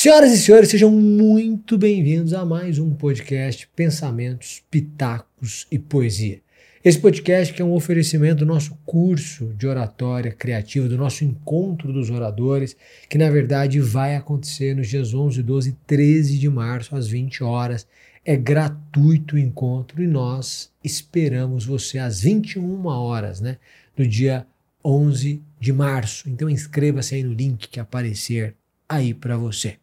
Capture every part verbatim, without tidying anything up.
Senhoras e senhores, sejam muito bem-vindos a mais um podcast Pensamentos, Pitacos e Poesia. Esse podcast que é um oferecimento do nosso curso de oratória criativa, do nosso encontro dos oradores, que na verdade vai acontecer nos dias onze, doze e treze de março, às vinte horas. É gratuito o encontro e nós esperamos você às vinte e uma horas, né, do dia onze de março. Então inscreva-se aí no link que aparecer aí para você.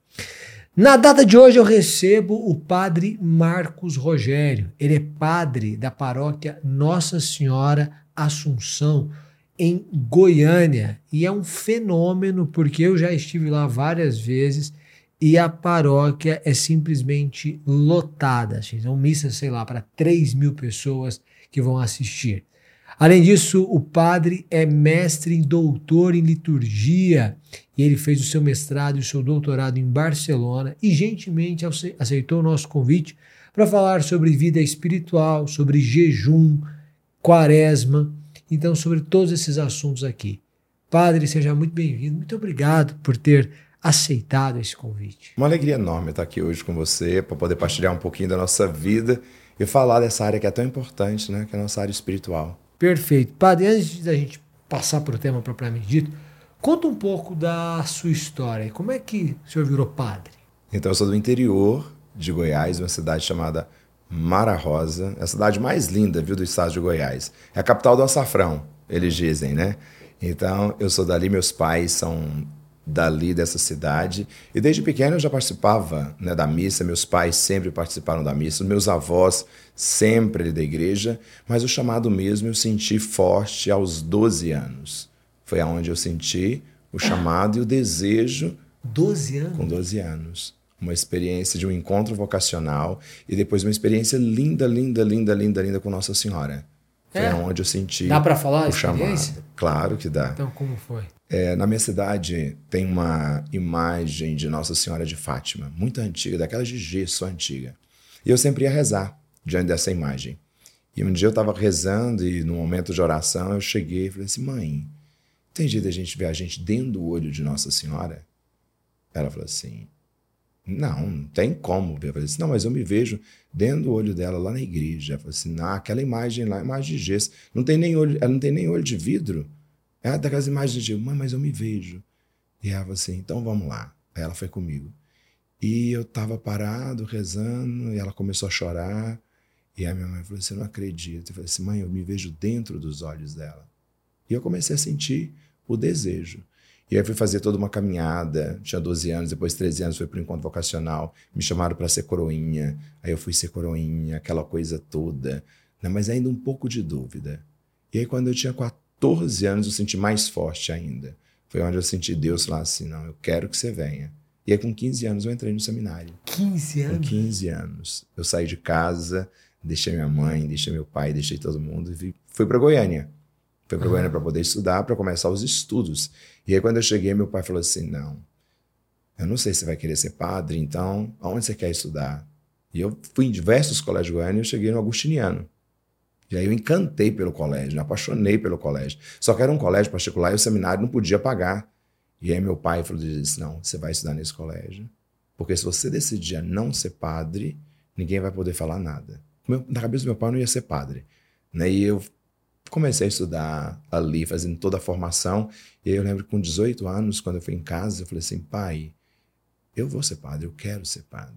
Na data de hoje eu recebo o padre Marcos Rogério. Ele é padre da paróquia Nossa Senhora Assunção, em Goiânia. E é um fenômeno porque eu já estive lá várias vezes e a paróquia é simplesmente lotada. São missas, sei lá, para três mil pessoas que vão assistir. Além disso, o padre é mestre e doutor em liturgia e ele fez o seu mestrado e o seu doutorado em Barcelona e gentilmente aceitou o nosso convite para falar sobre vida espiritual, sobre jejum, quaresma, então sobre todos esses assuntos aqui. Padre, seja muito bem-vindo, muito obrigado por ter aceitado esse convite. Uma alegria enorme estar aqui hoje com você para poder partilhar um pouquinho da nossa vida e falar dessa área que é tão importante, né, que é a nossa área espiritual. Perfeito. Padre, antes da gente passar para o tema propriamente dito, conta um pouco da sua história. Como é que o senhor virou padre? Então, eu sou do interior de Goiás, uma cidade chamada Mara Rosa. É a cidade mais linda, viu, do estado de Goiás. É a capital do açafrão, eles dizem, né? Então, eu sou dali, meus pais são dali dessa cidade. E desde pequeno eu já participava, né, da missa. Meus pais sempre participaram da missa. Meus avós sempre da igreja. Mas o chamado mesmo eu senti forte aos doze anos. Foi aonde eu senti o chamado e o desejo. doze anos? Com doze anos. Uma experiência de um encontro vocacional e depois uma experiência linda, linda, linda, linda, linda com Nossa Senhora. Foi é. onde eu senti Dá para falar a o experiência? chamado. Claro que dá. Então, como foi? É, na minha cidade tem uma imagem de Nossa Senhora de Fátima, muito antiga, daquelas de gesso antiga. E eu sempre ia rezar diante dessa imagem. E um dia eu estava rezando e no momento de oração eu cheguei e falei assim, mãe, tem jeito da gente ver a gente dentro do olho de Nossa Senhora? Ela falou assim, não, não tem como. Eu falei assim, não, mas eu me vejo dentro do olho dela lá na igreja. Ela falou assim, não, aquela imagem lá, imagem de gesso, não tem nem olho, ela não tem nem olho de vidro. É daquelas imagens de, mãe, mas eu me vejo. E ela falou assim, então vamos lá. Aí ela foi comigo. E eu estava parado, rezando, e ela começou a chorar. E a minha mãe falou assim, eu não acredito. Eu falei assim, mãe, eu me vejo dentro dos olhos dela. E eu comecei a sentir o desejo. E aí fui fazer toda uma caminhada, tinha doze anos, depois treze anos fui para o encontro vocacional, me chamaram para ser coroinha, aí eu fui ser coroinha, aquela coisa toda, né? Mas ainda um pouco de dúvida. E aí quando eu tinha quatorze anos eu senti mais forte ainda. Foi onde eu senti Deus falar assim, não, eu quero que você venha. E aí com quinze anos eu entrei no seminário. quinze anos? Com quinze anos. Eu saí de casa, deixei minha mãe, deixei meu pai, deixei todo mundo e fui para Goiânia. Fui para Goiânia para poder estudar, para começar os estudos. E aí quando eu cheguei, meu pai falou assim, não, eu não sei se você vai querer ser padre, então aonde você quer estudar? E eu fui em diversos colégios de Goiânia e eu cheguei no Agustiniano. E aí eu encantei pelo colégio, me apaixonei pelo colégio. Só que era um colégio particular e o seminário não podia pagar. E aí meu pai falou, disse, não, você vai estudar nesse colégio, porque se você decidir não ser padre, ninguém vai poder falar nada. Meu, na cabeça do meu pai eu não ia ser padre. Né? E eu comecei a estudar ali, fazendo toda a formação. E aí eu lembro que com dezoito anos, quando eu fui em casa, eu falei assim, pai, eu vou ser padre, eu quero ser padre.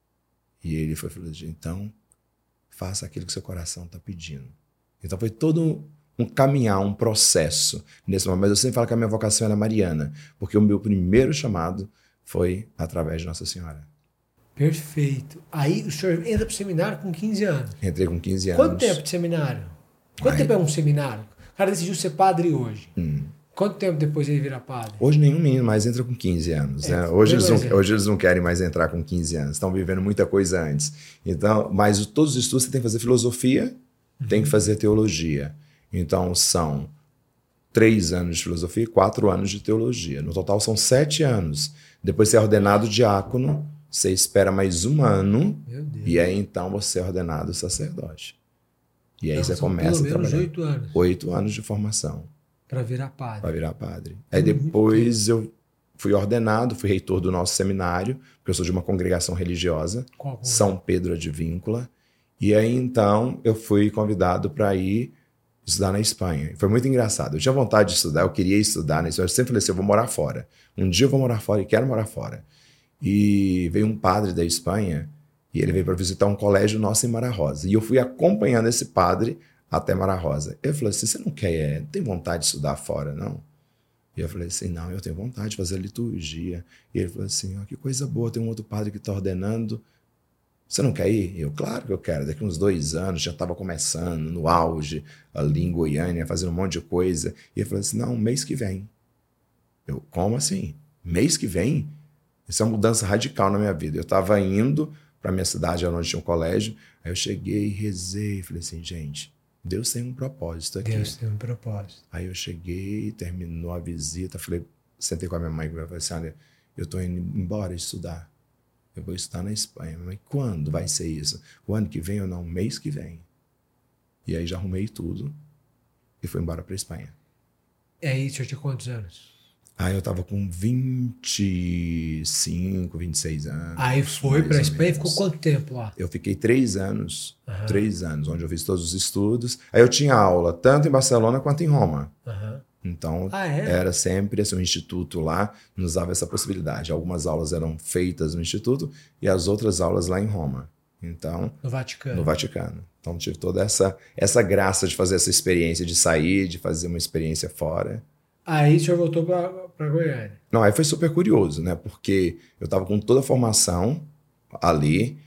E ele foi falou assim, então, faça aquilo que seu coração está pedindo. Então foi todo um caminhar, um processo nesse momento. Mas eu sempre falo que a minha vocação era mariana, porque o meu primeiro chamado foi através de Nossa Senhora. Perfeito. Aí o senhor entra para o seminário com quinze anos. Entrei com quinze anos. Quanto tempo de seminário? Quanto Ai. tempo é um seminário? O cara decidiu ser padre hoje. Hum. Quanto tempo depois ele vira padre? Hoje nenhum menino mais entra com quinze anos. É, né? hoje, eles não, exemplo. hoje eles não querem mais entrar com quinze anos. Estão vivendo muita coisa antes. Então, mas todos os estudos você tem que fazer filosofia, uhum. tem que fazer teologia. Então são três anos de filosofia e quatro anos de teologia. No total são sete anos. Depois você é ordenado diácono, você espera mais um ano e aí então você é ordenado sacerdote. E aí então, você começa pelo a trabalhar. Menos oito anos. Oito anos de formação. Para virar padre. Para virar padre. Aí depois eu fui ordenado, fui reitor do nosso seminário, porque eu sou de uma congregação religiosa, Qual? São Pedro Advíncula. E aí, então, eu fui convidado para ir estudar na Espanha. Foi muito engraçado. Eu tinha vontade de estudar, eu queria estudar na Espanha. Eu sempre falei assim, eu vou morar fora. Um dia eu vou morar fora e quero morar fora. E veio um padre da Espanha e ele veio para visitar um colégio nosso em Mara Rosa. E eu fui acompanhando esse padre até Mara Rosa. Ele falou assim, você não quer, não tem vontade de estudar fora, não? E eu falei assim, não, eu tenho vontade de fazer liturgia. E ele falou assim, oh, que coisa boa, tem um outro padre que está ordenando. Você não quer ir? Eu, claro que eu quero. Daqui uns dois anos, já estava começando, no auge, ali em Goiânia, fazendo um monte de coisa. E ele falou assim, não, mês que vem. Eu, como assim? Mês que vem? Isso é uma mudança radical na minha vida. Eu estava indo para a minha cidade, onde tinha um colégio, aí eu cheguei, rezei, falei assim, gente, Deus tem um propósito aqui. Deus tem um propósito. Aí eu cheguei, terminou a visita, falei, sentei com a minha mãe e falei assim, olha, eu estou indo embora estudar. Eu vou estudar na Espanha. Mas quando vai ser isso? O ano que vem ou não? O mês que vem. E aí já arrumei tudo e fui embora para a Espanha. E aí, você tinha quantos anos? Aí eu tava com vinte e cinco, vinte e seis anos. Aí foi para a Espanha e ficou quanto tempo lá? Eu fiquei três anos. Uhum. Três anos, onde eu fiz todos os estudos. Aí eu tinha aula tanto em Barcelona quanto em Roma. Uhum. Então, ah, é? era sempre assim, um instituto lá, nos dava essa possibilidade. Algumas aulas eram feitas no instituto e as outras aulas lá em Roma. Então, no Vaticano. No Vaticano. Então, tive toda essa, essa graça de fazer essa experiência, de sair, de fazer uma experiência fora. Aí o senhor voltou para Goiânia. Não, aí foi super curioso, né? Porque eu estava com toda a formação ali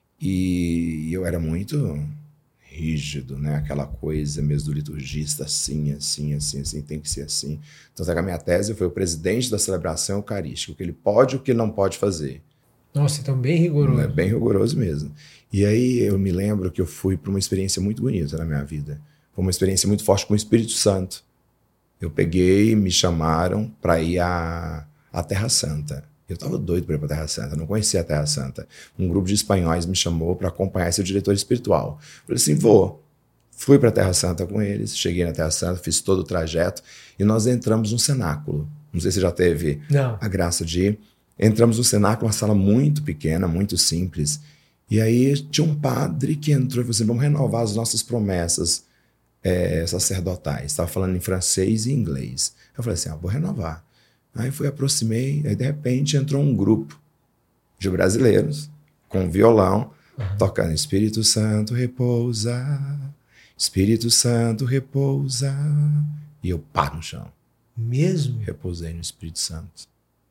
e eu era muito rígido, né? Aquela coisa mesmo do liturgista, assim, assim, assim, assim, tem que ser assim. Então, a minha tese foi o presidente da celebração eucarística, o que ele pode e o que ele não pode fazer. Nossa, então bem rigoroso. É bem rigoroso mesmo. E aí eu me lembro que eu fui para uma experiência muito bonita na minha vida. Foi uma experiência muito forte com o Espírito Santo. Eu peguei, me chamaram para ir à, à Terra Santa. Eu estava doido para ir para a Terra Santa, não conhecia a Terra Santa. Um grupo de espanhóis me chamou para acompanhar esse diretor espiritual. Falei assim, vou. Fui para a Terra Santa com eles, cheguei na Terra Santa, fiz todo o trajeto e nós entramos num cenáculo. Não sei se já teve não. a graça de ir. Entramos no cenáculo, uma sala muito pequena, muito simples. E aí tinha um padre que entrou e falou assim, vamos renovar as nossas promessas é, sacerdotais. Estava falando em francês e inglês. Eu falei assim, ah, vou renovar. Aí fui, aproximei, aí de repente entrou um grupo de brasileiros com violão, uhum. tocando Espírito Santo repousa, Espírito Santo repousa. E eu pá no chão. Mesmo? Repousei no Espírito Santo.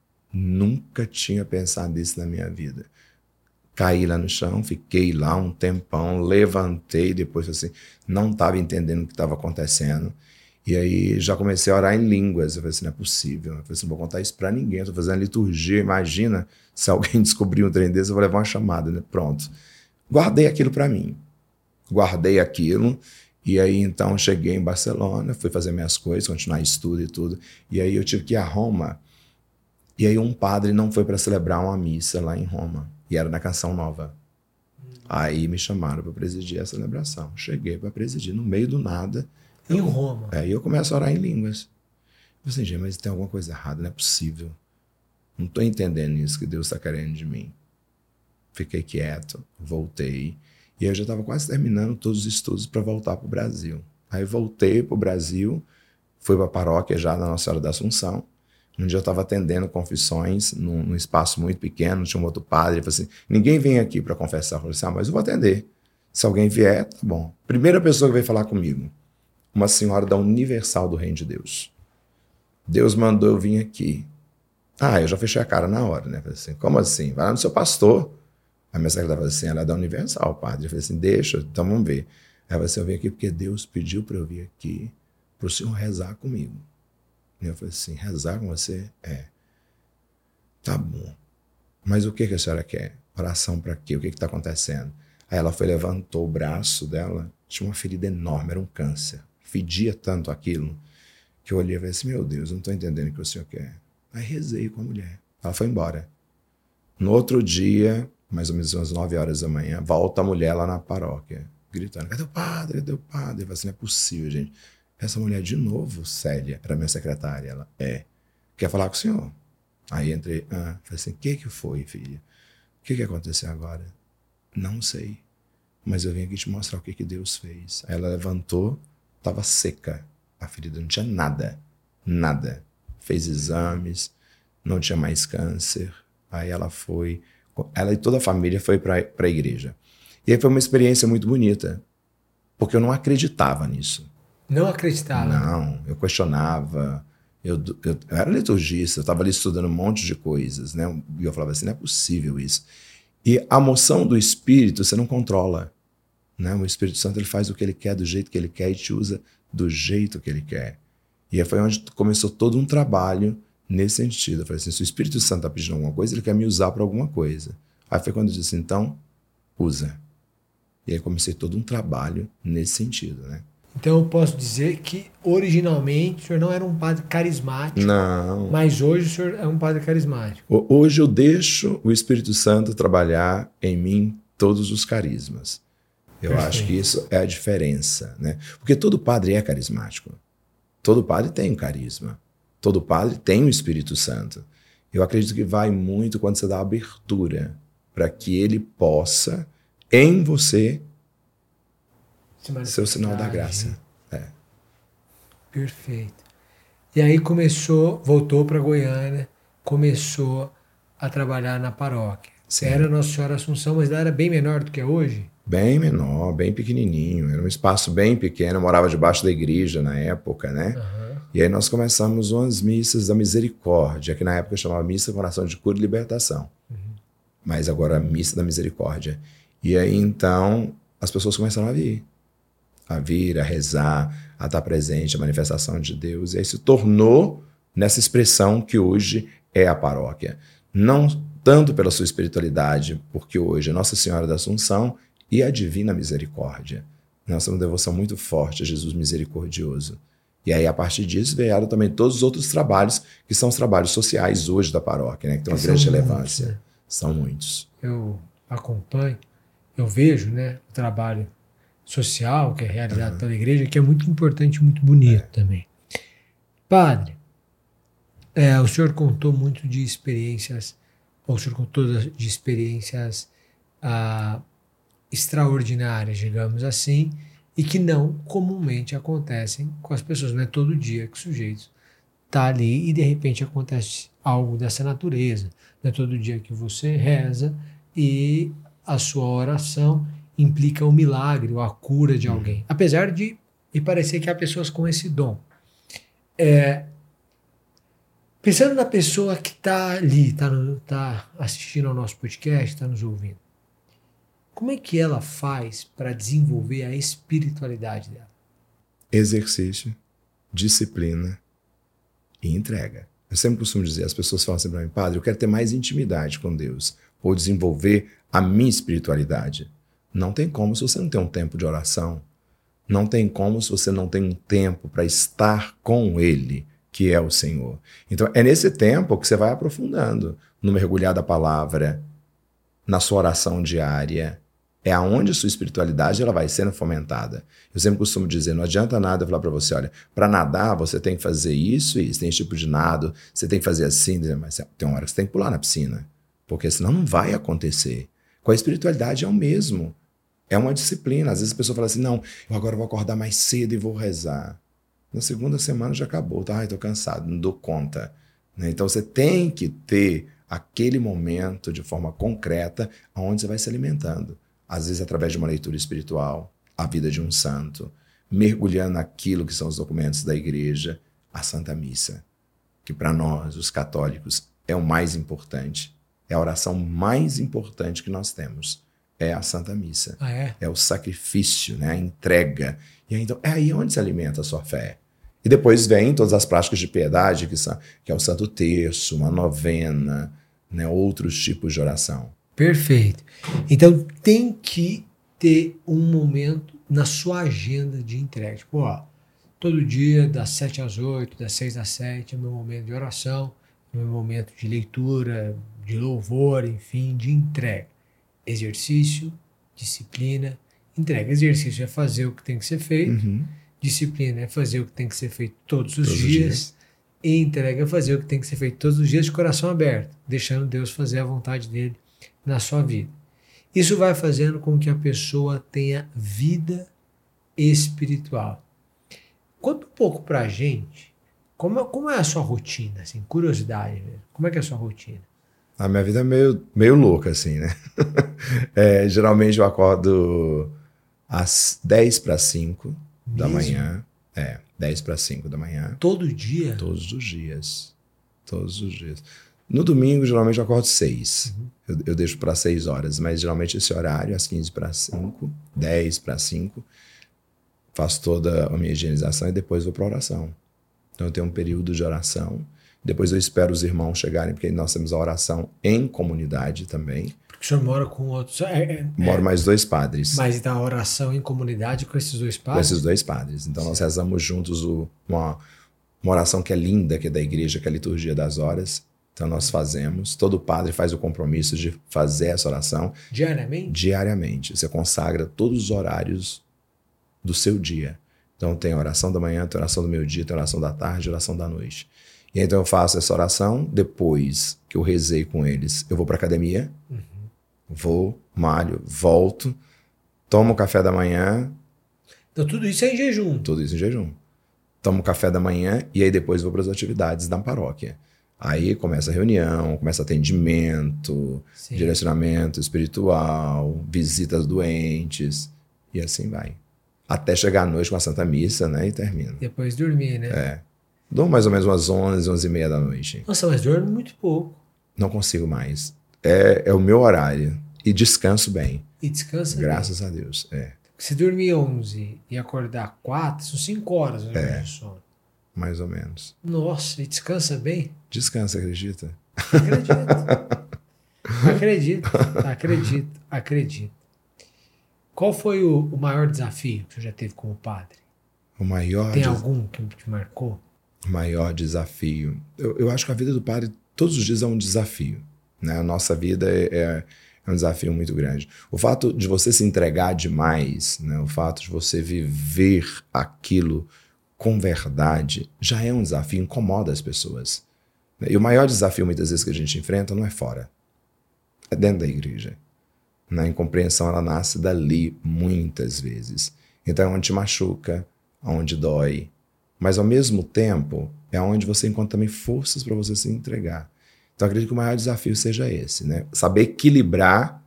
Nunca tinha pensado nisso na minha vida. Caí lá no chão, fiquei lá um tempão, levantei, depois assim, não estava entendendo o que estava acontecendo. E aí já comecei a orar em línguas. Eu falei assim, não é possível. Eu falei assim, não vou contar isso para ninguém. Eu estou fazendo liturgia, imagina se alguém descobrir um trem desse, eu vou levar uma chamada, né? Pronto. Guardei aquilo para mim. Guardei aquilo. E aí então cheguei em Barcelona, fui fazer minhas coisas, continuar estudo e tudo. E aí eu tive que ir a Roma. E aí um padre não foi para celebrar uma missa lá em Roma. E era na Canção Nova. Hum. Aí me chamaram para presidir a celebração. Cheguei para presidir no meio do nada. Em eu, Roma? Aí eu começo a orar em línguas. Eu falei assim, gente, mas tem alguma coisa errada, não é possível. Não estou entendendo isso que Deus está querendo de mim. Fiquei quieto, voltei. E aí eu já estava quase terminando todos os estudos para voltar para o Brasil. Aí voltei para o Brasil, fui para a paróquia já da Nossa Senhora da Assunção. Um dia eu estava atendendo confissões num, num espaço muito pequeno, tinha um outro padre, ele falou assim, ninguém vem aqui para confessar. Eu falei assim, ah, mas eu vou atender. Se alguém vier, tá bom. Primeira pessoa que veio falar comigo, uma senhora da Universal do Reino de Deus. Deus mandou eu vir aqui. Ah, eu já fechei a cara na hora, né? Falei assim, como assim? Vai lá no seu pastor. A minha secretária falou assim, ela é da Universal, padre. Eu falei assim, deixa, então vamos ver. Ela falou assim, eu vim aqui porque Deus pediu para eu vir aqui, para o senhor rezar comigo. E eu falei assim, rezar com você? É. Tá bom. Mas o que, que a senhora quer? Oração para quê? O que está acontecendo? Aí ela foi, levantou o braço dela, tinha uma ferida enorme, era um câncer. Fedia tanto aquilo, que eu olhei e falei assim, meu Deus, eu não estou entendendo o que o senhor quer. Aí rezei com a mulher. Ela foi embora. No outro dia, mais ou menos umas nove horas da manhã, volta a mulher lá na paróquia, gritando, cadê o padre? Cadê o padre? Eu falei assim, não é possível, gente. Essa mulher de novo, Célia, era minha secretária, ela é. Quer falar com o senhor? Aí entrei, ah, falei assim, o que que foi, filha? O que que aconteceu agora? Não sei, mas eu vim aqui te mostrar o que que Deus fez. Aí ela levantou, estava seca a ferida, não tinha nada, nada. Fez exames, não tinha mais câncer. Aí ela foi, ela e toda a família foi para a igreja. E aí foi uma experiência muito bonita, porque eu não acreditava nisso. Não acreditava? Não, eu questionava. Eu, eu, eu era liturgista, eu estava ali estudando um monte de coisas, né? E eu falava assim, não é possível isso. E a moção do Espírito você não controla, né? O Espírito Santo ele faz o que ele quer, do jeito que ele quer e te usa do jeito que ele quer. E aí foi onde começou todo um trabalho nesse sentido. Eu falei assim, se o Espírito Santo está pedindo alguma coisa, ele quer me usar para alguma coisa. Aí foi quando eu disse, então, usa. E aí comecei todo um trabalho nesse sentido, né? Então eu posso dizer que originalmente o senhor não era um padre carismático. Não. Mas hoje o senhor é um padre carismático. Hoje eu deixo o Espírito Santo trabalhar em mim todos os carismas. Eu Perfeito. Acho que isso é a diferença, né? Porque todo padre é carismático. Todo padre tem um carisma. Todo padre tem o Espírito Santo. Eu acredito que vai muito quando você dá abertura para que ele possa, em você, ser o sinal da graça. É. Perfeito. E aí começou, voltou para Goiânia, começou a trabalhar na paróquia. Sim. Era Nossa Senhora Assunção, mas ela era bem menor do que é hoje? Bem menor, bem pequenininho. Era um espaço bem pequeno. Eu morava debaixo da igreja na época, né? Uhum. E aí nós começamos umas missas da misericórdia, que na época chamava Missa com Oração de Cura e Libertação. Uhum. Mas agora Missa da Misericórdia. E aí então as pessoas começaram a vir. A vir, a rezar, a estar presente, a manifestação de Deus. E aí se tornou nessa expressão que hoje é a paróquia. Não tanto pela sua espiritualidade, porque hoje é Nossa Senhora da Assunção e a Divina Misericórdia. Nós temos uma devoção muito forte a Jesus misericordioso. E aí, a partir disso, vieram também todos os outros trabalhos, que são os trabalhos sociais hoje da paróquia, né? Que tem uma grande relevância. Muitos, né? São muitos. Eu acompanho, eu vejo, né, o trabalho social que é realizado uhum. pela igreja, que é muito importante e muito bonito é. também. Padre, é, o senhor contou muito de experiências, ou o senhor contou de experiências ah, extraordinárias, digamos assim, e que não comumente acontecem com as pessoas. Não é todo dia que o sujeito está ali e de repente acontece algo dessa natureza. Não é todo dia que você reza e a sua oração implica o milagre ou a cura de alguém. Uhum. Apesar de me parecer que há pessoas com esse dom. É, pensando na pessoa que está ali, está tá assistindo ao nosso podcast, está nos ouvindo, como é que ela faz para desenvolver a espiritualidade dela? Exercício, disciplina e entrega. Eu sempre costumo dizer, as pessoas falam assim para mim, padre, eu quero ter mais intimidade com Deus, ou desenvolver a minha espiritualidade. Não tem como se você não tem um tempo de oração. Não tem como se você não tem um tempo para estar com Ele, que é o Senhor. Então, é nesse tempo que você vai aprofundando no mergulhar da palavra, na sua oração diária. É aonde a sua espiritualidade ela vai sendo fomentada. Eu sempre costumo dizer, não adianta nada eu falar para você, olha, para nadar você tem que fazer isso e isso, tem esse tipo de nado, você tem que fazer assim, mas tem uma hora que você tem que pular na piscina, porque senão não vai acontecer. Com a espiritualidade é o mesmo. É uma disciplina. Às vezes a pessoa fala assim, não, eu agora vou acordar mais cedo e vou rezar. Na segunda semana já acabou, tá? Ai, tô cansado, não dou conta. Né? Então você tem que ter aquele momento de forma concreta onde você vai se alimentando. Às vezes através de uma leitura espiritual, a vida de um santo, mergulhando naquilo que são os documentos da igreja, a Santa Missa, que para nós, os católicos, é o mais importante. É a oração mais importante que nós temos. É a Santa Missa. Ah, é? É o sacrifício, né? A entrega. E aí, então, é aí onde se alimenta a sua fé. E depois vem todas as práticas de piedade, que, são, que é o Santo Terço, uma novena, né? Outros tipos de oração. Perfeito. Então tem que ter um momento na sua agenda de entrega. Tipo, ó, todo dia, das sete às oito, das seis às sete, é meu momento de oração, é meu momento de leitura, de louvor, enfim, de entrega. Exercício, disciplina, entrega. Exercício é fazer o que tem que ser feito, uhum. Disciplina é fazer o que tem que ser feito todos os todos dias. Os dias. e entrega a fazer o que tem que ser feito todos os dias de coração aberto, deixando Deus fazer a vontade dele na sua vida. Isso vai fazendo com que a pessoa tenha vida espiritual. Conta um pouco pra gente, como, como é a sua rotina, assim, curiosidade mesmo. Como é que é a sua rotina? A minha vida é meio, meio louca, assim, né? é, geralmente eu acordo às dez para cinco da manhã. É, dez para cinco da manhã. Todo dia? Todos os dias. Todos os dias. No domingo, geralmente eu acordo seis. Uhum. Eu, eu deixo para seis horas, mas geralmente esse horário, às quinze para cinco, dez para cinco, faço toda a minha higienização e depois vou para oração. Então eu tenho um período de oração. Depois eu espero os irmãos chegarem, porque nós temos a oração em comunidade também. Porque o senhor mora com outros... É, é, Moro é, mais dois padres. Mas então a oração em comunidade com esses dois padres? Com esses dois padres. Então nós rezamos juntos o, uma, uma oração que é linda, que é da igreja, que é a liturgia das horas. Então nós fazemos. Todo padre faz o compromisso de fazer essa oração. Diariamente? Diariamente. Você consagra todos os horários do seu dia. Então tem a oração da manhã, tem a oração do meio-dia, tem a oração da tarde, a oração da noite. E então eu faço essa oração, depois que eu rezei com eles, eu vou para academia, uhum. vou, malho, volto, tomo café da manhã. Então tudo isso é em jejum? Tudo isso em jejum. Tomo café da manhã e aí depois vou para as atividades da paróquia. Aí começa a reunião, começa atendimento, Sim. direcionamento espiritual, visitas doentes e assim vai. Até chegar à noite com a Santa Missa, né, e termina. Depois dormir, né? É. Dou mais ou menos umas onze, onze e meia da noite. Nossa, mas dorme muito pouco. Não consigo mais. É, é o meu horário. E descanso bem. E descansa Graças bem. a Deus. É. Se dormir onze e acordar quatro, são cinco horas é, de sono. Mais ou menos. Nossa, e descansa bem? Descansa, acredita? Acredito. acredito, acredito, acredito. Qual foi o, o maior desafio que você já teve como padre? O maior Tem des... algum que te marcou? O maior desafio. Eu, eu acho que a vida do padre todos os dias é um desafio. Né? A nossa vida é, é, é um desafio muito grande. O fato de você se entregar demais, né? O fato de você viver aquilo com verdade, já é um desafio, incomoda as pessoas. E o maior desafio, muitas vezes, que a gente enfrenta não é fora. É dentro da igreja. Na incompreensão, ela nasce dali, muitas vezes. Então, é onde te machuca, onde dói. Mas, ao mesmo tempo, é onde você encontra também forças para você se entregar. Então, acredito que o maior desafio seja esse, né? Saber equilibrar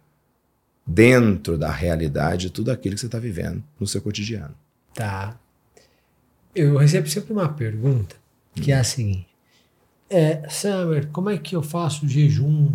dentro da realidade tudo aquilo que você está vivendo no seu cotidiano. Tá. Eu recebo sempre uma pergunta, que hum. é a seguinte. É, Summer, como é que eu faço jejum?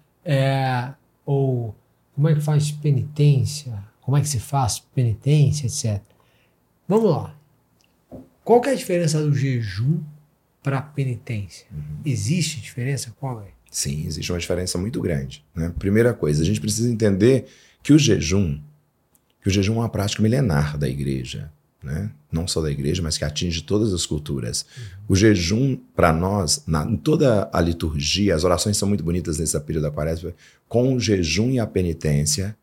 É, ou como é que faz penitência? Como é que se faz penitência, etcétera. Vamos lá. Qual que é a diferença do jejum para a penitência? Uhum. Existe diferença? Qual é? Sim, existe uma diferença muito grande. Né? Primeira coisa, a gente precisa entender que o jejum, que o jejum é uma prática milenar da igreja. Né? Não só da igreja, mas que atinge todas as culturas. Uhum. O jejum, para nós, na, em toda a liturgia, as orações são muito bonitas nesse período da quaresma, com o jejum e a penitência,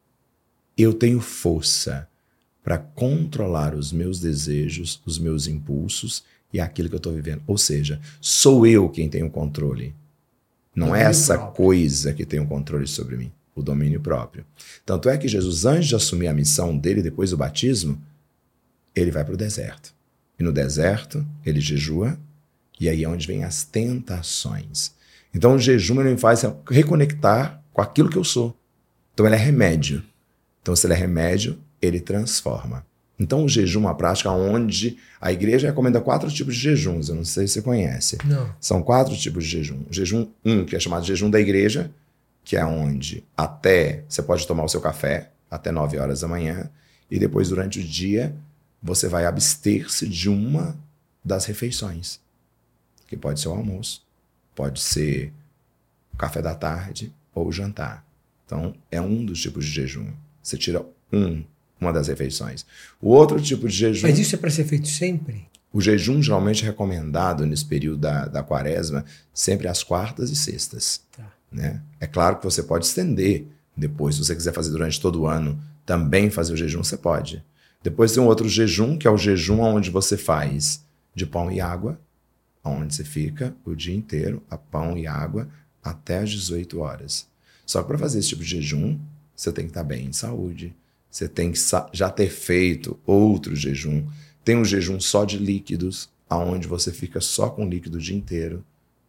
eu tenho força para controlar os meus desejos, os meus impulsos e aquilo que eu estou vivendo. Ou seja, sou eu quem tem o controle. Não domínio é essa próprio. Coisa que tem o controle sobre mim, o domínio próprio. Tanto é que Jesus, antes de assumir a missão dele, depois do batismo, ele vai para o deserto. E no deserto, ele jejua, e aí é onde vem as tentações. Então, o jejum ele me faz reconectar com aquilo que eu sou. Então, ele é remédio. Então, se ele é remédio, ele transforma. Então, o jejum é uma prática onde a igreja recomenda quatro tipos de jejuns. Eu não sei se você conhece. Não. São quatro tipos de jejum. O jejum um, que é chamado de jejum da igreja, que é onde até você pode tomar o seu café, até nove horas da manhã, e depois, durante o dia, você vai abster-se de uma das refeições. Que pode ser o almoço, pode ser o café da tarde ou o jantar. Então, é um dos tipos de jejum. Você tira um, uma das refeições. O outro tipo de jejum... Mas isso é para ser feito sempre? O jejum geralmente é recomendado nesse período da, da quaresma sempre às quartas e sextas. Tá. Né? É claro que você pode estender depois, se você quiser fazer durante todo o ano, também fazer o jejum, você pode. Depois tem um outro jejum, que é o jejum onde você faz de pão e água, onde você fica o dia inteiro, a pão e água, até às dezoito horas. Só que para fazer esse tipo de jejum, você tem que estar bem de saúde, você tem que já ter feito outro jejum. Tem um jejum só de líquidos, onde você fica só com líquido o dia inteiro.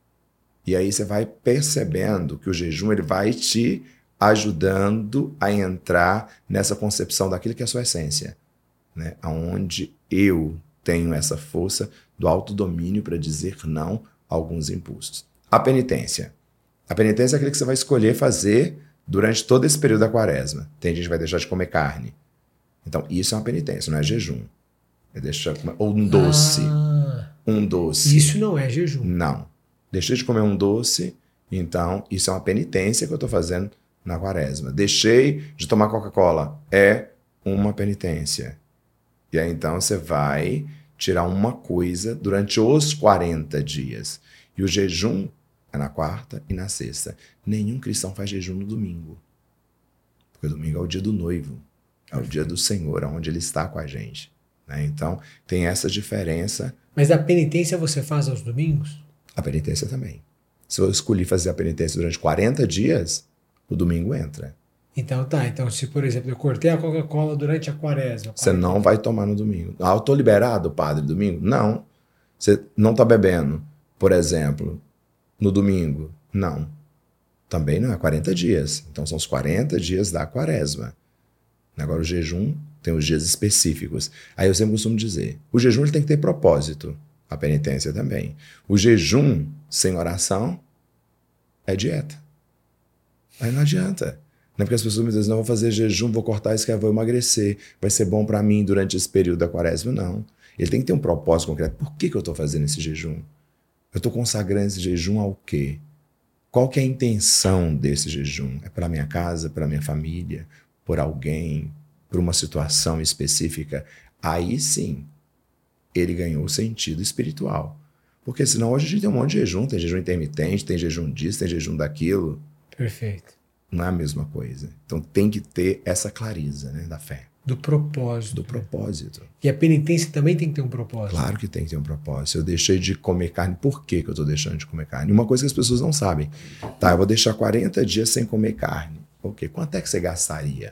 E aí você vai percebendo que o jejum ele vai te ajudando a entrar nessa concepção daquilo que é a sua essência, né? Onde eu tenho essa força do autodomínio para dizer não a alguns impulsos. A penitência. A penitência é aquilo que você vai escolher fazer durante todo esse período da quaresma. Tem gente que vai deixar de comer carne. Então, isso é uma penitência, não é jejum. É deixar comer, ou um doce. Ah, um doce. Isso não é jejum. Não. Deixei de comer um doce, então isso é uma penitência que eu estou fazendo na quaresma. Deixei de tomar Coca-Cola. É uma penitência. E aí, então, você vai tirar uma coisa durante os quarenta dias. E o jejum é na quarta e na sexta. Nenhum cristão faz jejum no domingo. Porque o domingo é o dia do noivo. É o dia do Senhor, onde Ele está com a gente. Né? Então, tem essa diferença. Mas a penitência você faz aos domingos? A penitência também. Se eu escolhi fazer a penitência durante quarenta dias, o domingo entra. Então tá, então se por exemplo eu cortei a Coca-Cola durante a quaresma... Você não vai tomar no domingo. Ah, eu estou liberado, padre, domingo? Não. Você não está bebendo, por exemplo, no domingo? Não. Também não é quarenta dias. Então são os quarenta dias da quaresma. Agora o jejum tem os dias específicos. Aí eu sempre costumo dizer, o jejum ele tem que ter propósito. A penitência também. O jejum sem oração é dieta. Aí não adianta. Não é porque as pessoas me dizem, não, vou fazer jejum, vou cortar isso que eu vou emagrecer, vai ser bom para mim durante esse período da quaresma. Não. Ele tem que ter um propósito concreto. Por que, que eu estou fazendo esse jejum? Eu estou consagrando esse jejum ao quê? Qual que é a intenção desse jejum? É para minha casa, para minha família, por alguém, por uma situação específica? Aí sim, ele ganhou o sentido espiritual. Porque senão hoje a gente tem um monte de jejum, tem jejum intermitente, tem jejum disso, tem jejum daquilo. Perfeito. Não é a mesma coisa. Então tem que ter essa clareza, né, da fé. Do propósito. Do propósito. E a penitência também tem que ter um propósito. Claro que tem que ter um propósito. Eu deixei de comer carne, por que que eu estou deixando de comer carne? Uma coisa que as pessoas não sabem. Tá, eu vou deixar quarenta dias sem comer carne. Ok, quanto é que você gastaria?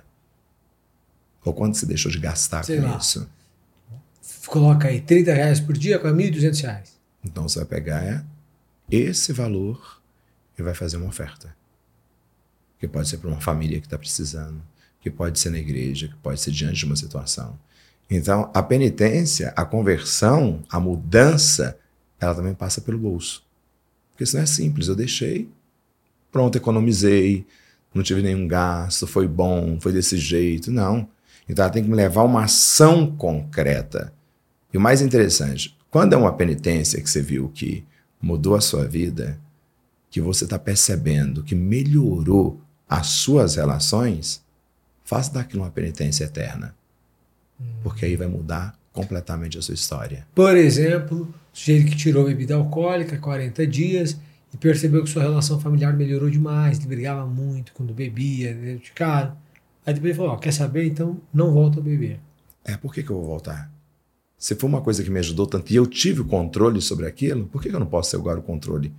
Ou quanto você deixou de gastar Sei com lá. isso? Coloca aí trinta reais por dia com mil e duzentos reais. Então você vai pegar esse valor e vai fazer uma oferta. Que pode ser para uma família que está precisando, que pode ser na igreja, que pode ser diante de uma situação. Então, a penitência, a conversão, a mudança, ela também passa pelo bolso. Porque isso não é simples. Eu deixei, pronto, economizei, não tive nenhum gasto, foi bom, foi desse jeito. Não. Então, ela tem que me levar a uma ação concreta. E o mais interessante, quando é uma penitência que você viu que mudou a sua vida, que você está percebendo que melhorou as suas relações, faça daquilo uma penitência eterna. Porque aí vai mudar completamente a sua história. Por exemplo, o sujeito que tirou bebida alcoólica, quarenta dias, e percebeu que sua relação familiar melhorou demais, ele brigava muito quando bebia, dentro de casa. Aí depois ele falou, ó, quer saber? Então não volta a beber. É, por que que eu vou voltar? Se for uma coisa que me ajudou tanto e eu tive o controle sobre aquilo, por que que eu não posso ter agora o controle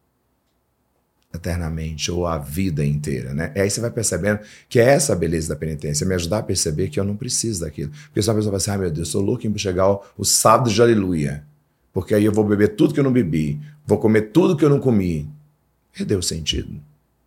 eternamente ou a vida inteira, né? E aí você vai percebendo que é essa a beleza da penitência, me ajudar a perceber que eu não preciso daquilo. Porque se uma pessoa vai assim, ah, meu Deus, sou louco para chegar o, o sábado de aleluia, porque aí eu vou beber tudo que eu não bebi, vou comer tudo que eu não comi. Perdeu o sentido.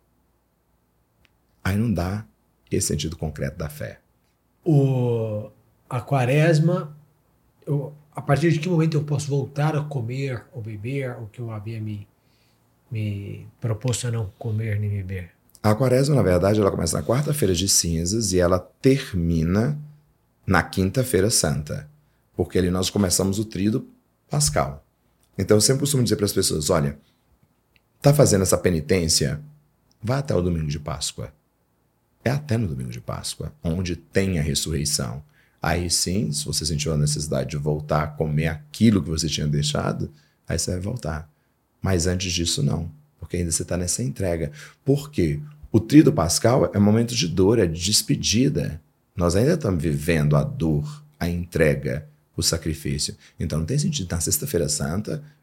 Aí não dá esse sentido concreto da fé. O, a quaresma, eu, a partir de que momento eu posso voltar a comer ou beber o que eu havia me me proposto a não comer nem beber? A quaresma, na verdade, ela começa na quarta-feira de cinzas e ela termina na quinta-feira santa, porque ali nós começamos o tríduo pascal. Então eu sempre costumo dizer para as pessoas, olha, tá fazendo essa penitência? Vá até o domingo de Páscoa. É até no domingo de Páscoa, onde tem a ressurreição. Aí sim, se você sentiu a necessidade de voltar a comer aquilo que você tinha deixado, aí você vai voltar. Mas antes disso, não. Porque ainda você está nessa entrega. Por quê? O tríduo pascal é um momento de dor, é de despedida. Nós ainda estamos vivendo a dor, a entrega, o sacrifício. Então não tem sentido. Na sexta-feira santa,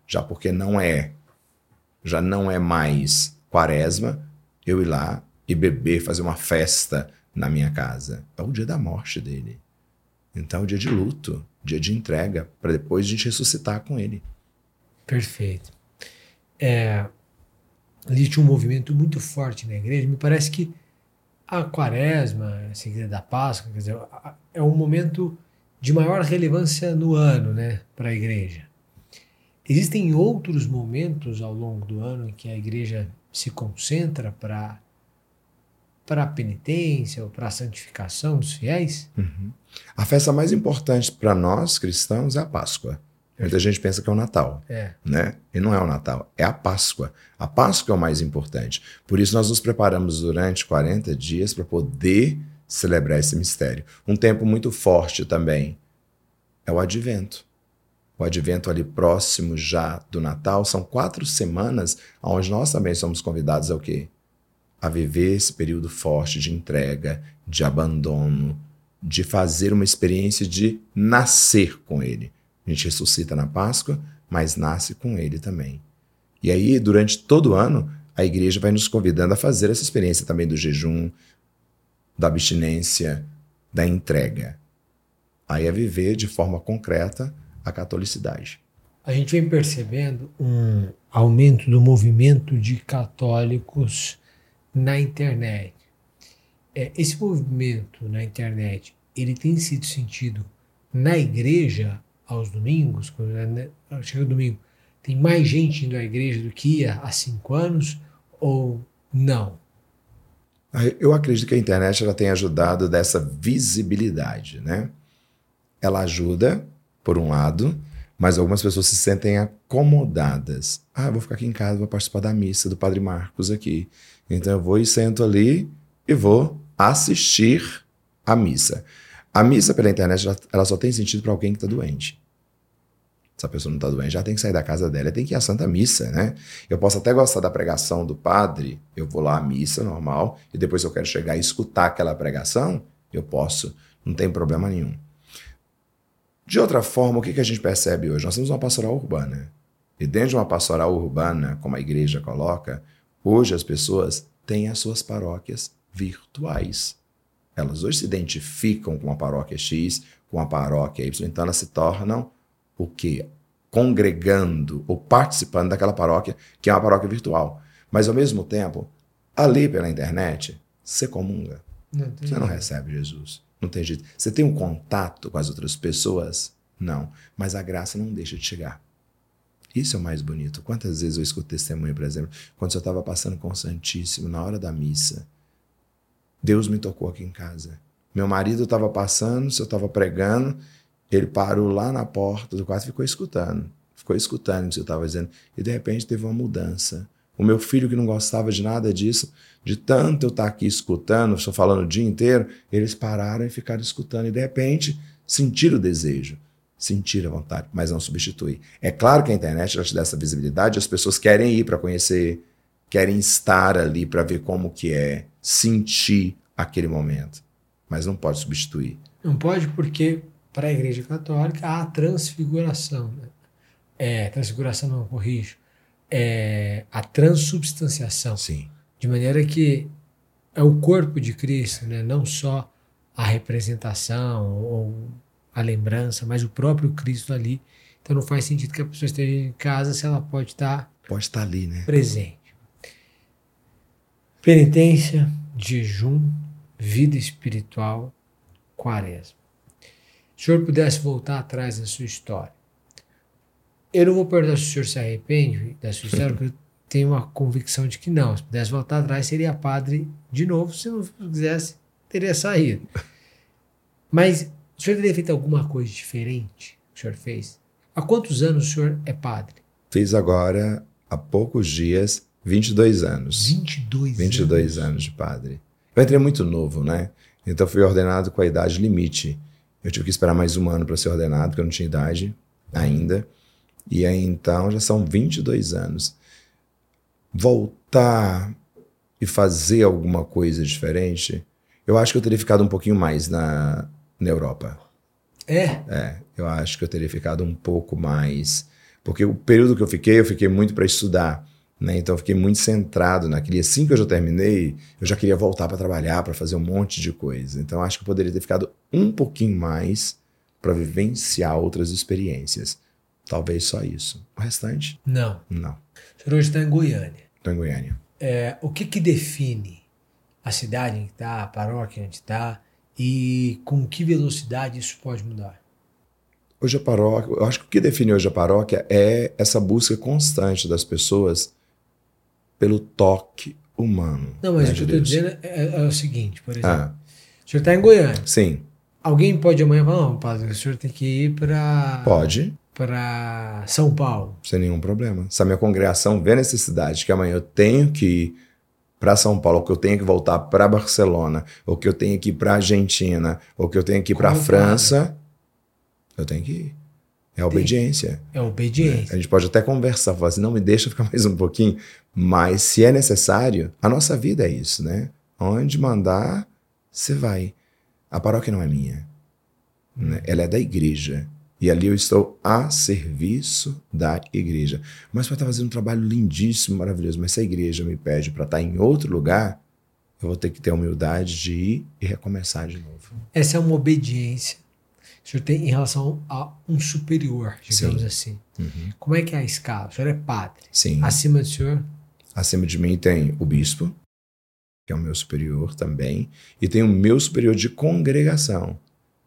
já porque não é, já não é mais quaresma, eu ir lá e beber, fazer uma festa na minha casa. É o dia da morte dele. Então é o dia de luto, dia de entrega, para depois a gente ressuscitar com ele. Perfeito. É, existe um movimento muito forte na igreja. Me parece que a quaresma, a seguida da Páscoa, quer dizer, é um momento de maior relevância no ano, né, para a igreja. Existem outros momentos ao longo do ano em que a igreja se concentra para para a penitência ou para a santificação dos fiéis? Uhum. A festa mais importante para nós cristãos é a Páscoa. Muita gente pensa que é o Natal, É. né? E não é o Natal, é a Páscoa. A Páscoa é o mais importante. Por isso nós nos preparamos durante quarenta dias para poder celebrar esse mistério. Um tempo muito forte também é o Advento. O Advento ali próximo já do Natal, são quatro semanas onde nós também somos convidados ao quê? A viver esse período forte de entrega, de abandono, de fazer uma experiência de nascer com ele. A gente ressuscita na Páscoa, mas nasce com ele também. E aí, durante todo o ano, a igreja vai nos convidando a fazer essa experiência também do jejum, da abstinência, da entrega. Aí é viver de forma concreta a catolicidade. A gente vem percebendo um aumento do movimento de católicos na internet. É, esse movimento na internet, ele tem sido sentido na igreja aos domingos, quando né, chega o domingo, tem mais gente indo à igreja do que ia há cinco anos ou não? Eu acredito que a internet ela tem ajudado dessa visibilidade, né? Ela ajuda, por um lado, mas algumas pessoas se sentem acomodadas. Ah, eu vou ficar aqui em casa, vou participar da missa do Padre Marcos aqui. Então eu vou e sento ali e vou assistir a missa. A missa pela internet, ela, ela só tem sentido para alguém que está doente. Se a pessoa não está doente, já tem que sair da casa dela, tem que ir à Santa Missa, né? Eu posso até gostar da pregação do padre, eu vou lá à missa normal, e depois eu quero chegar e escutar aquela pregação, eu posso, não tem problema nenhum. De outra forma, o que, que a gente percebe hoje? Nós temos uma pastoral urbana. E dentro de uma pastoral urbana, como a igreja coloca, hoje as pessoas têm as suas paróquias virtuais. Elas hoje se identificam com a paróquia X, com a paróquia Y, então elas se tornam o quê? Congregando ou participando daquela paróquia, que é uma paróquia virtual. Mas, ao mesmo tempo, ali pela internet, você comunga. Não você não recebe Jesus. Não tem jeito. Você tem um contato com as outras pessoas? Não. Mas a graça não deixa de chegar. Isso é o mais bonito. Quantas vezes eu escuto testemunho, por exemplo, quando eu estava passando com o Santíssimo, na hora da missa, Deus me tocou aqui em casa. Meu marido estava passando, se eu estava pregando, ele parou lá na porta do quarto e ficou escutando. Ficou escutando o que eu estava dizendo. E, de repente, teve uma mudança. O meu filho, que não gostava de nada disso, de tanto eu estar aqui escutando, estou falando o dia inteiro, eles pararam e ficaram escutando. E, de repente, sentiram o desejo, sentiram a vontade, mas não substitui. É claro que a internet ela te dá essa visibilidade, as pessoas querem ir para conhecer, querem estar ali para ver como que é, sentir aquele momento. Mas não pode substituir. Não pode porque, para a Igreja Católica, há a transfiguração. Né? É, transfiguração não, corrijo. É a transubstanciação. Sim. De maneira que é o corpo de Cristo, né? Não só a representação ou a lembrança, mas o próprio Cristo ali. Então não faz sentido que a pessoa esteja em casa se ela pode estar, pode estar ali, né? presente. Penitência, jejum, vida espiritual, quaresma. Se o senhor pudesse voltar atrás na sua história, eu não vou perguntar se o senhor se arrepende da sua história, porque eu tenho uma convicção de que não. Se pudesse voltar atrás, seria padre de novo. Se não quisesse, teria saído. Mas o senhor teria feito alguma coisa diferente que o senhor fez? Há quantos anos o senhor é padre? Fiz agora, há poucos dias, vinte e dois anos. vinte e dois anos? vinte e dois anos de padre. Eu entrei muito novo, né? Então fui ordenado com a idade limite. Eu tive que esperar mais um ano para ser ordenado, porque eu não tinha idade ainda. E aí, então, já são vinte e dois anos. Voltar e fazer alguma coisa diferente, eu acho que eu teria ficado um pouquinho mais na, na Europa. É? É, eu acho que eu teria ficado um pouco mais... Porque o período que eu fiquei, eu fiquei muito para estudar, né? Então eu fiquei muito centrado naquilo. E assim que eu já terminei, eu já queria voltar para trabalhar, para fazer um monte de coisa. Então acho que eu poderia ter ficado um pouquinho mais para vivenciar outras experiências. Talvez só isso. O restante? Não. Não. O senhor hoje está em Goiânia. Estou em Goiânia. É, o que que define a cidade em que está, a paróquia onde está, e com que velocidade isso pode mudar? Hoje a paróquia, eu acho que o que define hoje a paróquia é essa busca constante das pessoas pelo toque humano. Não, mas né, o que eu de estou Deus. dizendo é, é o seguinte, por exemplo. Ah, O senhor está em Goiânia. sim, Alguém pode amanhã falar, não, padre, o senhor tem que ir para pode, para São Paulo. sem nenhum problema. Se a minha congregação vê a necessidade que amanhã eu tenho que ir para São Paulo, ou que eu tenho que voltar para Barcelona, ou que eu tenho que ir para Argentina, ou que eu tenho que ir para Como França, eu tenho que ir. É a obediência. É obediência. A gente pode até conversar, falar assim, não, me deixa ficar mais um pouquinho, mas se é necessário, a nossa vida é isso, né? Onde mandar, você vai. A paróquia não é minha, né? Ela é da igreja. E ali eu estou a serviço da igreja. Mas para estar fazendo um trabalho lindíssimo, maravilhoso, mas se a igreja me pede para estar em outro lugar, eu vou ter que ter a humildade de ir e recomeçar de novo. Essa é uma obediência. O senhor tem em relação a um superior, digamos Sim. assim. Uhum. Como é que é a escala? O senhor é padre. Sim. Acima do senhor? Acima de mim tem o bispo, que é o meu superior também, e tem o meu superior de congregação,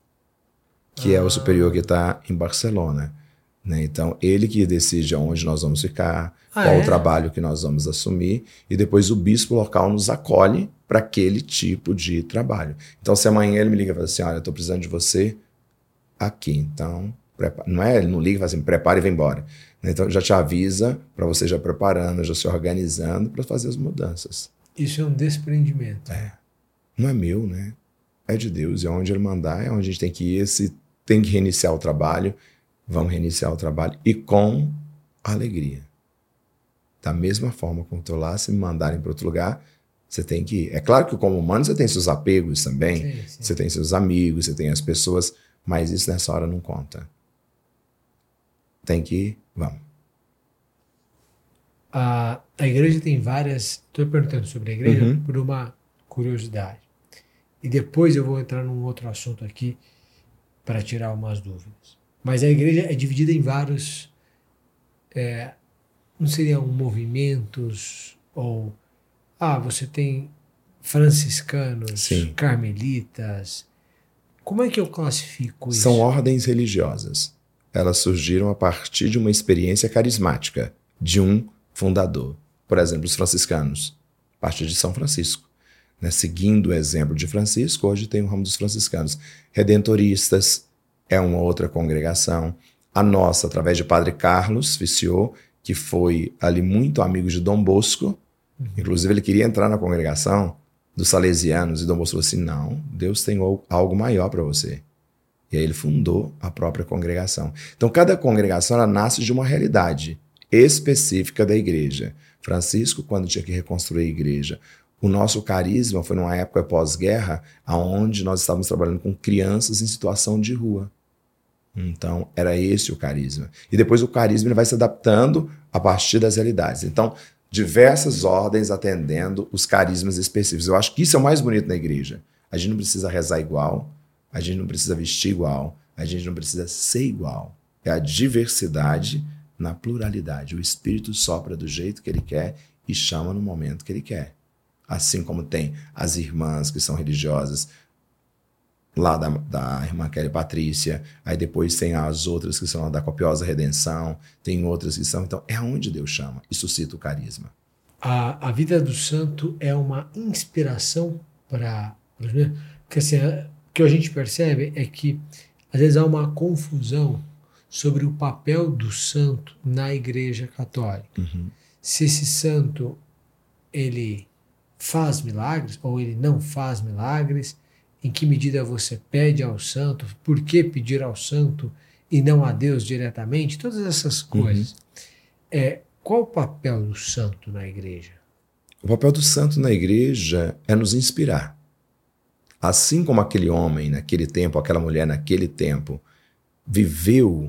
que Ah. é o superior que está em Barcelona. Né? Então, ele que decide aonde nós vamos ficar, Ah, qual é? o trabalho que nós vamos assumir, e depois o bispo local nos acolhe para aquele tipo de trabalho. Então, se amanhã ele me liga e fala assim, olha, eu estou precisando de você aqui, então, prepa-. Não é, ele não liga e fala assim, prepara e vem embora. Então, já te avisa para você já preparando, já se organizando para fazer as mudanças. Isso é um desprendimento. É. Não é meu, né? É de Deus, é onde ele mandar, é onde a gente tem que ir. Se tem que reiniciar o trabalho, vamos reiniciar o trabalho e com alegria. Da mesma forma como estou lá, se me mandarem para outro lugar, você tem que ir. É claro que como humano você tem seus apegos também, Sim, sim. você tem seus amigos, você tem as pessoas, mas isso nessa hora não conta. Tem que ir, vamos. A, a igreja tem várias... Estou perguntando sobre a igreja Uhum. por uma curiosidade. E depois eu vou entrar num outro assunto aqui para tirar umas dúvidas. Mas a igreja é dividida em vários... É, não seriam movimentos ou... Ah, você tem franciscanos, Sim. carmelitas. Como é que eu classifico isso? São ordens religiosas. Elas surgiram a partir de uma experiência carismática de um fundador. Por exemplo, os franciscanos, a partir de São Francisco. Né? Seguindo o exemplo de Francisco, hoje tem o ramo dos franciscanos. Redentoristas é uma outra congregação. A nossa, através de Padre Carlos Fissiot, que foi ali muito amigo de Dom Bosco. Uhum. Inclusive, ele queria entrar na congregação dos salesianos e Dom Bosco falou assim, não, Deus tem algo maior para você. E aí ele fundou a própria congregação. Então, cada congregação ela nasce de uma realidade específica da igreja. Francisco, quando tinha que reconstruir a igreja, o nosso carisma foi numa época pós-guerra, onde nós estávamos trabalhando com crianças em situação de rua. Então, era esse o carisma. E depois o carisma ele vai se adaptando a partir das realidades. Então, diversas ordens atendendo os carismas específicos. Eu acho que isso é o mais bonito na igreja. A gente não precisa rezar igual, a gente não precisa vestir igual, a gente não precisa ser igual. É a diversidade na pluralidade. O Espírito sopra do jeito que ele quer e chama no momento que ele quer. Assim como tem as irmãs que são religiosas, lá da, da irmã Kelly Patrícia, aí depois tem as outras que são da Copiosa Redenção, tem outras que são... Então, é onde Deus chama e suscita o carisma. A, a vida do santo é uma inspiração para... Porque assim, o que a gente percebe é que, às vezes, há uma confusão sobre o papel do santo na Igreja Católica. Uhum. Se esse santo, ele faz milagres ou ele não faz milagres, em que medida você pede ao santo, por que pedir ao santo e não a Deus diretamente, todas essas coisas. Uhum. É, qual o papel do santo na igreja? O papel do santo na igreja é nos inspirar. Assim como aquele homem naquele tempo, aquela mulher naquele tempo, viveu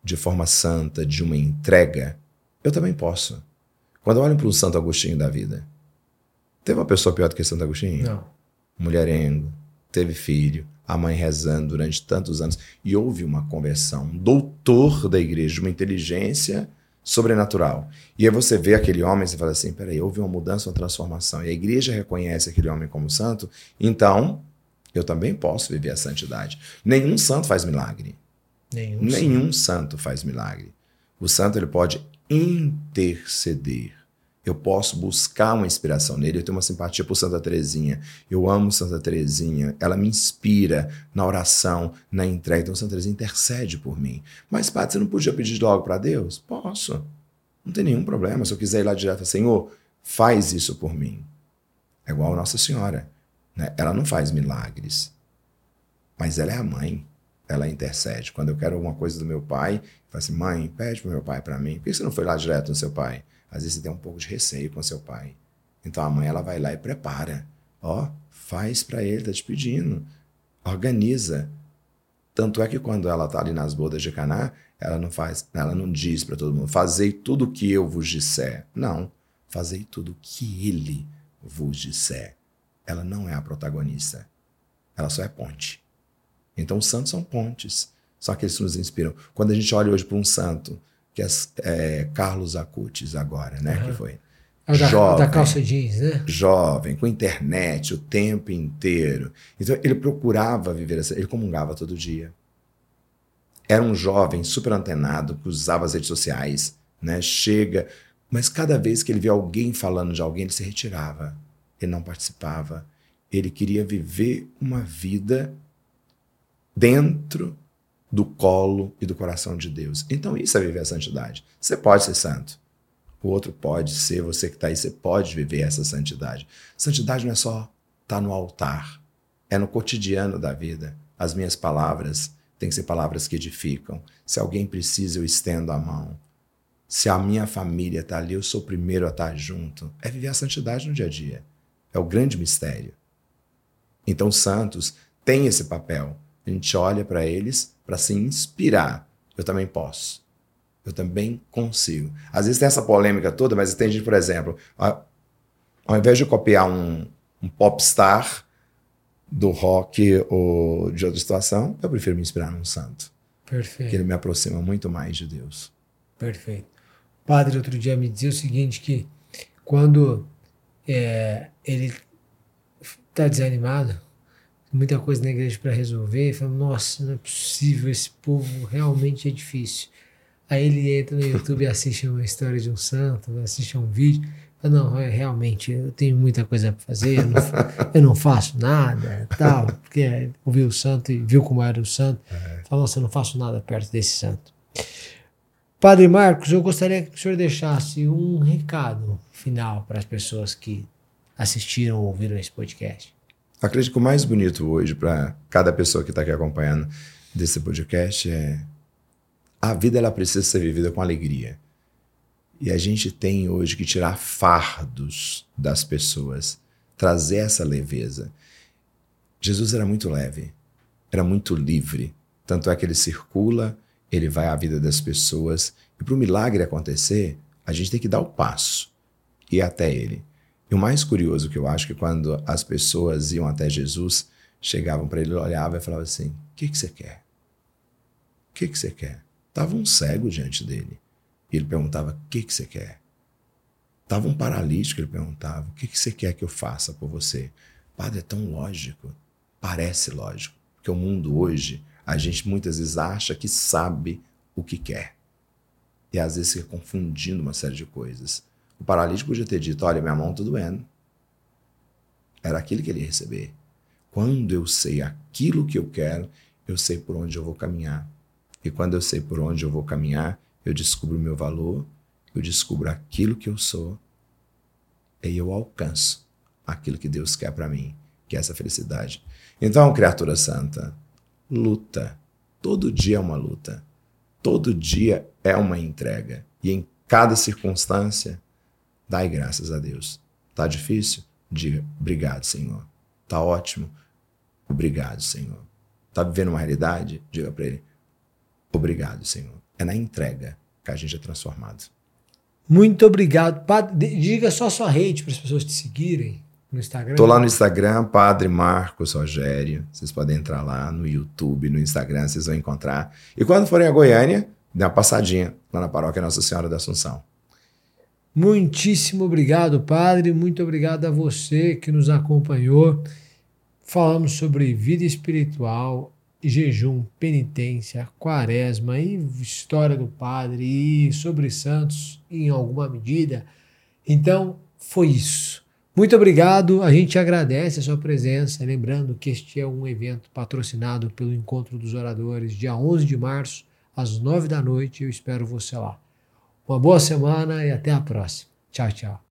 de forma santa, de uma entrega, eu também posso. Quando eu olho para um Santo Agostinho da vida, teve uma pessoa pior do que Santo Agostinho? Não. Mulherengo, teve filho, a mãe rezando durante tantos anos, e houve uma conversão, um doutor da igreja, uma inteligência sobrenatural. E aí você vê aquele homem e você fala assim, peraí, houve uma mudança, uma transformação, e a igreja reconhece aquele homem como santo, então eu também posso viver a santidade. Nenhum santo faz milagre. Nenhum, Nenhum santo faz milagre. O santo ele pode interceder. Eu posso buscar uma inspiração nele. Eu tenho uma simpatia por Santa Teresinha. Eu amo Santa Teresinha. Ela me inspira na oração, na entrega. Então Santa Teresinha intercede por mim. Mas, padre, você não podia pedir logo para Deus? Posso. Não tem nenhum problema. Se eu quiser ir lá direto, Senhor, faz isso por mim. É igual a Nossa Senhora, né? Ela não faz milagres, mas ela é a mãe. Ela intercede. Quando eu quero alguma coisa do meu pai, eu falo assim, mãe, pede pro meu pai para mim. Por que você não foi lá direto no seu pai? Às vezes você tem um pouco de receio com seu pai. Então a mãe ela vai lá e prepara. Ó, faz para ele, tá te pedindo. Organiza. Tanto é que quando ela tá ali nas bodas de Caná, ela não faz, ela não diz para todo mundo, fazei tudo o que eu vos disser. Não, fazei tudo o que ele vos disser. Ela não é a protagonista. Ela só é ponte. Então os santos são pontes. São aqueles que nos inspiram. Quando a gente olha hoje para um santo, que é, é Carlos Acutis agora, né? Uhum. Que foi é o da, jovem, da calça jeans, né? Jovem, com internet o tempo inteiro. Então ele procurava viver assim, ele comungava todo dia. Era um jovem super antenado, que usava as redes sociais, né? Chega, mas cada vez que ele via alguém falando de alguém, ele se retirava. Ele não participava. Ele queria viver uma vida dentro do colo e do coração de Deus. Então isso é viver a santidade. Você pode ser santo. O outro pode ser, você que está aí, você pode viver essa santidade. Santidade não é só estar no altar. É no cotidiano da vida. As minhas palavras têm que ser palavras que edificam. Se alguém precisa, eu estendo a mão. Se a minha família está ali, eu sou o primeiro a estar junto. É viver a santidade no dia a dia. É o grande mistério. Então os santos têm esse papel. A gente olha para eles para se inspirar. Eu também posso. Eu também consigo. Às vezes tem essa polêmica toda, mas tem gente, por exemplo, ao invés de copiar um, um popstar do rock ou de outra situação, eu prefiro me inspirar num santo. Perfeito. Porque ele me aproxima muito mais de Deus. Perfeito. O padre outro dia me dizia o seguinte, que quando é, ele está desanimado, muita coisa na igreja para resolver, e fala, nossa, não é possível, esse povo realmente é difícil. Aí ele entra no YouTube e assiste uma história de um santo, assiste um vídeo, fala, não, é, realmente, eu tenho muita coisa para fazer, eu não, eu não faço nada, tal, porque ouviu o santo e viu como era o santo, é. Fala, nossa, eu não faço nada perto desse santo. Padre Marcos, eu gostaria que o senhor deixasse um recado final para as pessoas que assistiram ou ouviram esse podcast. Acredito que o mais bonito hoje para cada pessoa que está aqui acompanhando desse podcast é a vida ela precisa ser vivida com alegria. E a gente tem hoje que tirar fardos das pessoas, trazer essa leveza. Jesus era muito leve, era muito livre. Tanto é que ele circula, ele vai à vida das pessoas. E para o milagre acontecer, a gente tem que dar o passo e ir até ele. E o mais curioso que eu acho que quando as pessoas iam até Jesus, chegavam para ele, olhavam e falavam assim, o que, que você quer? O que, que você quer? Estava um cego diante dele. E ele perguntava, o que, que você quer? Estava um paralítico, ele perguntava, o que, que você quer que eu faça por você? Padre, é tão lógico. Parece lógico. Porque o mundo hoje, a gente muitas vezes acha que sabe o que quer. E às vezes fica confundindo uma série de coisas. O paralítico podia ter dito, olha, minha mão está doendo. Era aquilo que ele ia receber. Quando eu sei aquilo que eu quero, eu sei por onde eu vou caminhar. E quando eu sei por onde eu vou caminhar, eu descubro o meu valor, eu descubro aquilo que eu sou, e eu alcanço aquilo que Deus quer para mim, que é essa felicidade. Então, criatura santa, luta. Todo dia é uma luta. Todo dia é uma entrega. E em cada circunstância, dai graças a Deus. Tá difícil? Diga, obrigado, Senhor. Tá ótimo? Obrigado, Senhor. Tá vivendo uma realidade? Diga para ele, obrigado, Senhor. É na entrega que a gente é transformado. Muito obrigado. Padre, diga só sua rede para as pessoas te seguirem no Instagram. Tô lá no Instagram, Padre Marcos Rogério. Vocês podem entrar lá no YouTube, no Instagram, vocês vão encontrar. E quando forem a Goiânia, dê uma passadinha lá na paróquia Nossa Senhora da Assunção. Muitíssimo obrigado, Padre. Muito obrigado a você que nos acompanhou. Falamos sobre vida espiritual, jejum, penitência, quaresma e história do Padre e sobre santos em alguma medida. Então, foi isso. Muito obrigado, a gente agradece a sua presença, lembrando que este é um evento patrocinado pelo Encontro dos Oradores, dia onze de março, às nove da noite, eu espero você lá. Uma boa semana e até a próxima. Tchau, tchau.